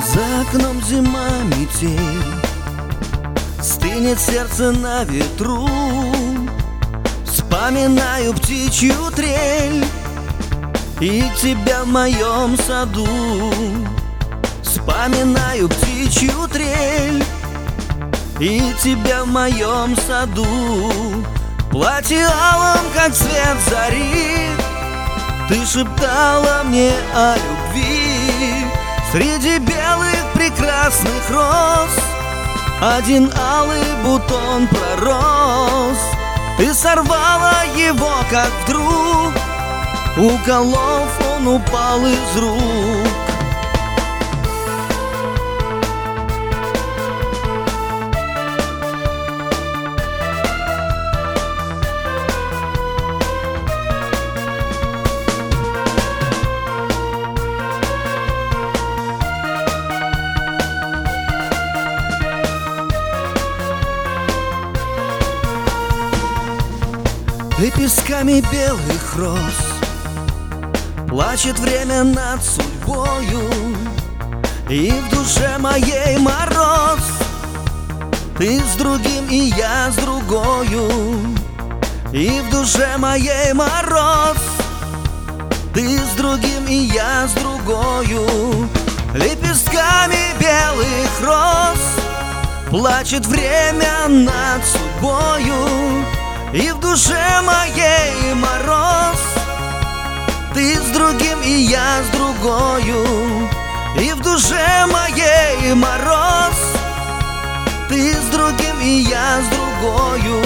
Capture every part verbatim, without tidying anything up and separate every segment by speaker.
Speaker 1: За окном зима, метель, стынет сердце на ветру. Вспоминаю птичью трель и тебя в моем саду. Вспоминаю птичью трель и тебя в моем саду. Платье алым, как цвет зари, ты шептала мне о любви. Среди белых прекрасных роз один алый бутон пророс. Ты сорвала его, как вдруг, уколов, он упал из рук. Лепестками белых роз плачет время над судьбою, и в душе моей мороз. Ты с другим, и я с другою, и в душе моей мороз. Ты с другим, и я с другою. Лепестками белых роз плачет время над судьбою, и в душе моей мороз. Ты с другим, и я с другою, и в душе моей мороз. Ты с другим, и я с другою.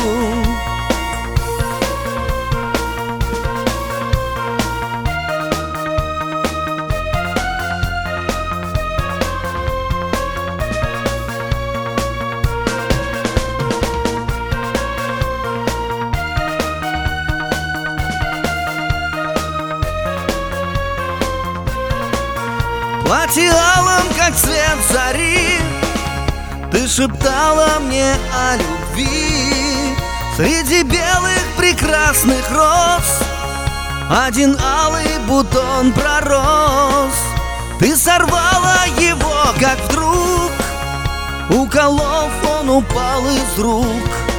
Speaker 1: Платье алым, как цвет зари, ты шептала мне о любви. Среди белых прекрасных роз один алый бутон пророс. Ты сорвала его, как вдруг, уколов, он упал из рук.